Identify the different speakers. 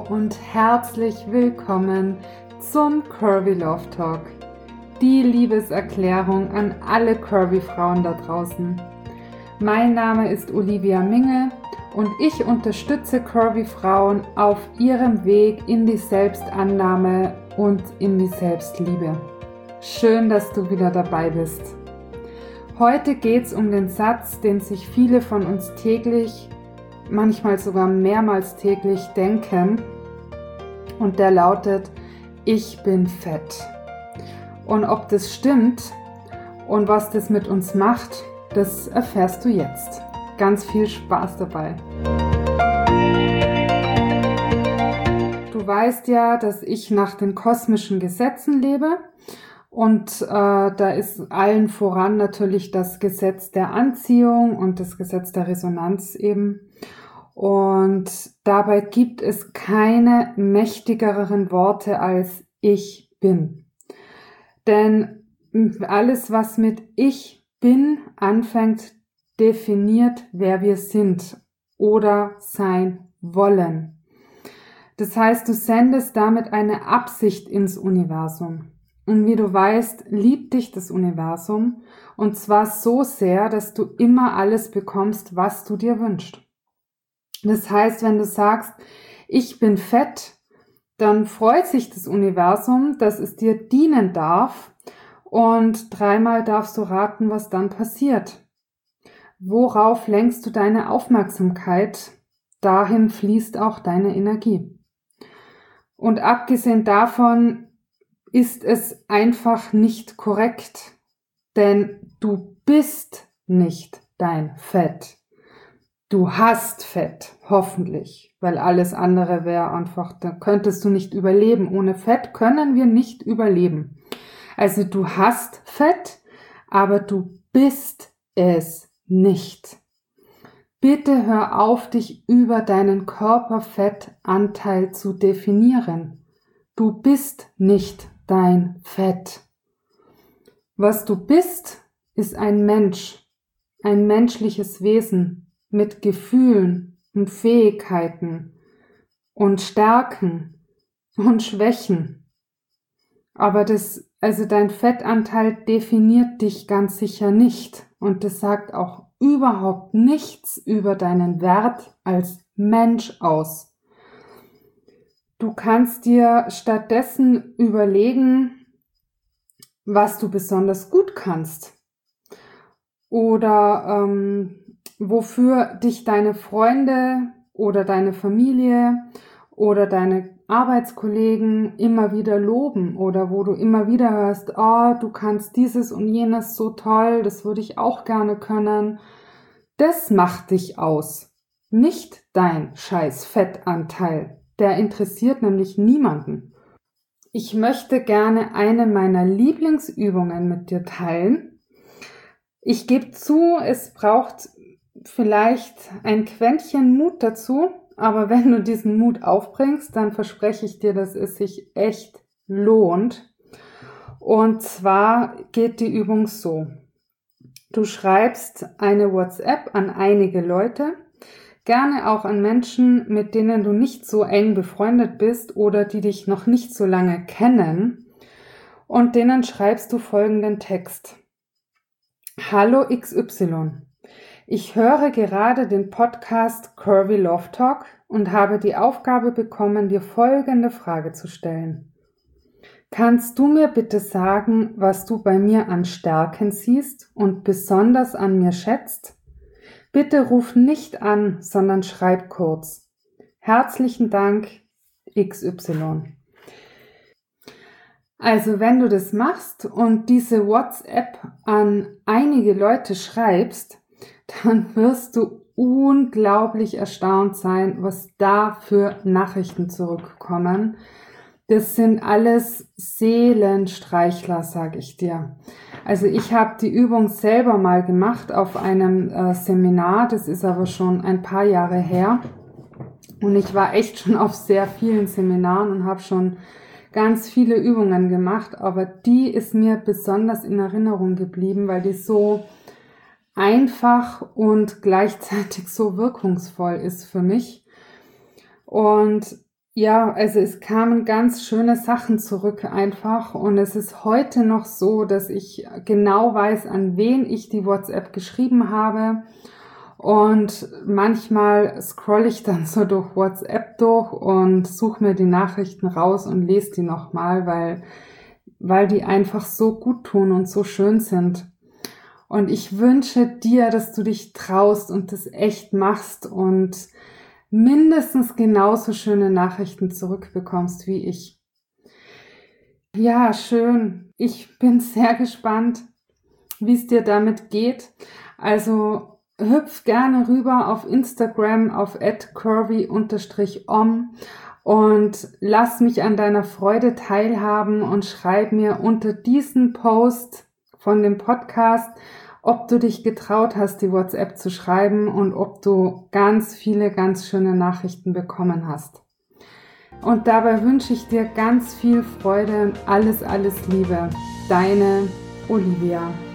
Speaker 1: und herzlich willkommen zum Curvy Love Talk, die Liebeserklärung an alle Curvy Frauen da draußen. Mein Name ist Olivia Minge und ich unterstütze Curvy Frauen auf ihrem Weg in die Selbstannahme und in die Selbstliebe. Schön, dass du wieder dabei bist. Heute geht es um den Satz, den sich viele von uns täglich, manchmal sogar mehrmals täglich denken, und der lautet: Ich bin fett. Und ob das stimmt und was das mit uns macht, das erfährst du jetzt. Ganz viel Spaß dabei. Du weißt ja, dass ich nach den kosmischen Gesetzen lebe. Und da ist allen voran natürlich das Gesetz der Anziehung und das Gesetz der Resonanz eben. Und dabei gibt es keine mächtigeren Worte als ich bin. Denn alles, was mit ich bin anfängt, definiert, wer wir sind oder sein wollen. Das heißt, du sendest damit eine Absicht ins Universum. Und wie du weißt, liebt dich das Universum, und zwar so sehr, dass du immer alles bekommst, was du dir wünschst. Das heißt, wenn du sagst, ich bin fett, dann freut sich das Universum, dass es dir dienen darf, und 3-mal darfst du raten, was dann passiert. Worauf lenkst du deine Aufmerksamkeit? Dahin fließt auch deine Energie. Und abgesehen davon ist es einfach nicht korrekt, denn du bist nicht dein Fett. Du hast Fett, hoffentlich, weil alles andere wäre einfach, da könntest du nicht überleben. Ohne Fett können wir nicht überleben. Also du hast Fett, aber du bist es nicht. Bitte hör auf, dich über deinen Körperfettanteil zu definieren. Du bist nicht dein Fett. Was du bist, ist ein Mensch, ein menschliches Wesen mit Gefühlen und Fähigkeiten und Stärken und Schwächen. Aber dein Fettanteil definiert dich ganz sicher nicht, und das sagt auch überhaupt nichts über deinen Wert als Mensch aus. Du kannst dir stattdessen überlegen, was du besonders gut kannst oder wofür dich deine Freunde oder deine Familie oder deine Arbeitskollegen immer wieder loben, oder wo du immer wieder hörst, du kannst dieses und jenes so toll, das würde ich auch gerne können. Das macht dich aus, nicht dein scheiß Fettanteil. Der interessiert nämlich niemanden. Ich möchte gerne eine meiner Lieblingsübungen mit dir teilen. Ich gebe zu, es braucht vielleicht ein Quäntchen Mut dazu, aber wenn du diesen Mut aufbringst, dann verspreche ich dir, dass es sich echt lohnt. Und zwar geht die Übung so: Du schreibst eine WhatsApp an einige Leute, gerne auch an Menschen, mit denen du nicht so eng befreundet bist oder die dich noch nicht so lange kennen, und denen schreibst du folgenden Text: Hallo XY. Ich höre gerade den Podcast Curvy Love Talk und habe die Aufgabe bekommen, dir folgende Frage zu stellen. Kannst du mir bitte sagen, was du bei mir an Stärken siehst und besonders an mir schätzt? Bitte ruf nicht an, sondern schreib kurz. Herzlichen Dank, XY. Also wenn du das machst und diese WhatsApp an einige Leute schreibst, dann wirst du unglaublich erstaunt sein, was da für Nachrichten zurückkommen. Das sind alles Seelenstreichler, sag ich dir. Also ich habe die Übung selber mal gemacht auf einem Seminar, das ist aber schon ein paar Jahre her. Und ich war echt schon auf sehr vielen Seminaren und habe schon ganz viele Übungen gemacht, aber die ist mir besonders in Erinnerung geblieben, weil die so einfach und gleichzeitig so wirkungsvoll ist für mich. Und Ja, also es kamen ganz schöne Sachen zurück einfach und es ist heute noch so, dass ich genau weiß, an wen ich die WhatsApp geschrieben habe und manchmal scrolle ich dann so durch WhatsApp durch und suche mir die Nachrichten raus und lese die nochmal, weil die einfach so gut tun und so schön sind. Und ich wünsche dir, dass du dich traust und das echt machst und mindestens genauso schöne Nachrichten zurückbekommst wie ich. Ja, schön. Ich bin sehr gespannt, wie es dir damit geht. Also hüpf gerne rüber auf Instagram auf @curvy_om und lass mich an deiner Freude teilhaben und schreib mir unter diesen Post von dem Podcast, ob du dich getraut hast, die WhatsApp zu schreiben und ob du ganz viele, ganz schöne Nachrichten bekommen hast. Und dabei wünsche ich dir ganz viel Freude und alles, alles Liebe. Deine Olivia.